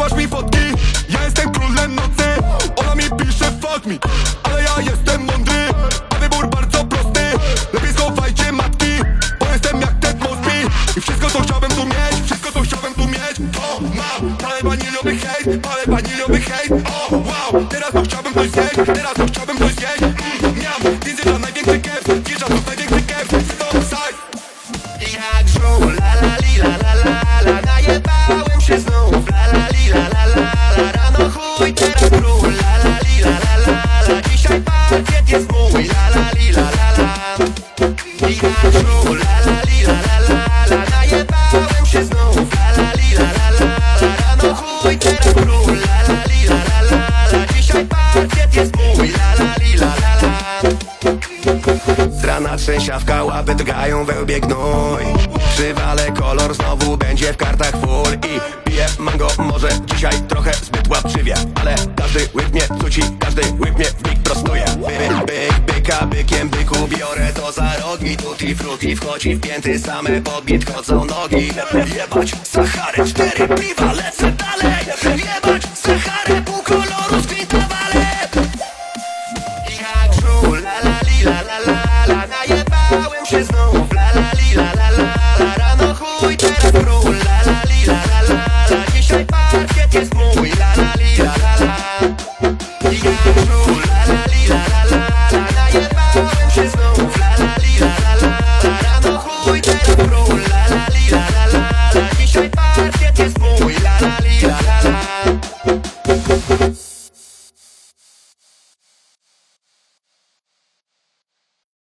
wysyłasz mi fotki. Ja jestem królem nocy, ona mi pisze fuck me, ale ja jestem mądry, a wybór bardzo prosty. Lepiej schowajcie matki, bo jestem jak Ted Mosby. I wszystko co chciałbym tu mieć, wszystko co chciałbym tu mieć, to mam. Palę waniliowy hejt, palę waniliowy hejt. O wow, teraz to chciałbym coś zjeść, teraz to chciałbym coś zjeść. Miam, wjeżdża największy kef, wjeżdża tu największy kef. Stop side. Jak żół, la la li, la la la la. Najebałem się znów, la la li, la la la la. Rano chuj, teraz król, la la li, la la la la. Dzisiaj parkiet jest mój, la la li, la la la. Jak żół, la la li, la la la la. Najebałem się znów, la la li, la la la la. Rano chuj, teraz król, la la li, la la la la. Dzisiaj parkiet jest mój, la la li, la la la. Z rana trzęsiawka, łapy drgają, wełbie gnój. Przywalę kolor, znowu będzie w kartach full. I piję mango, może dzisiaj trochę zbyt łapczywie, ale każdy łyk mnie cuci, każdy łyk mnie w bik prostuje. Byka, bykiem byku, biorę to za rogi. Tutti frutti wchodzi w pięty, same podbit chodzą nogi. Jebać Saharę, 4 piwa, lecę dalej.